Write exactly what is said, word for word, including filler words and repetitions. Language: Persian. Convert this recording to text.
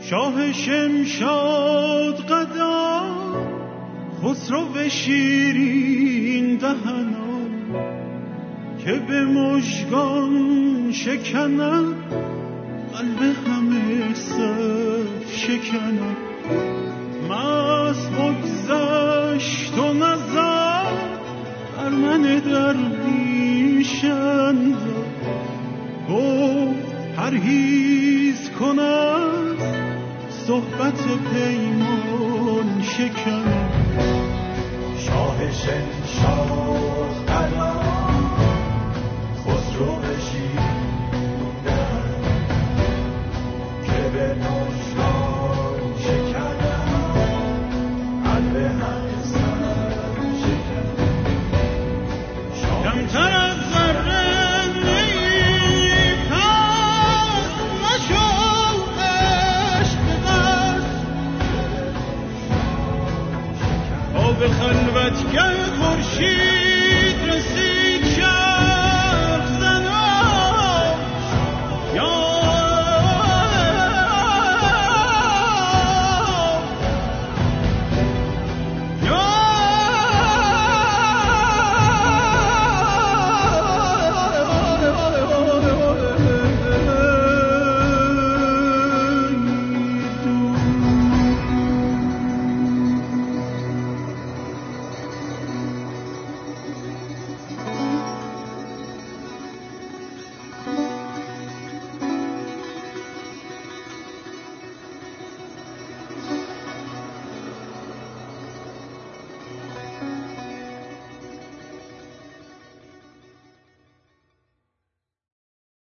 شاه شمشاد قدا خسرو شیرین دهنا که به مژگان شکند قلب همه صف شکند مست بگذشت و نظر بر من درویشند گفت پرهیز کند صحبت پیمان شکن شاه شمشاد قلا خسرو شیرین که به مژگان شکند قلب همه صف شکند کمتر از ذره نیی پس مشو عشق ببست تا به خلوتگه خورشید